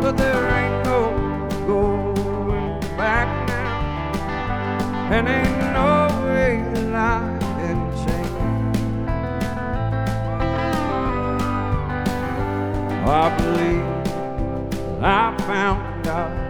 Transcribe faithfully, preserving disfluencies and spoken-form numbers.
but there ain't no going back now, and ain't no way that I can change. I believe I found out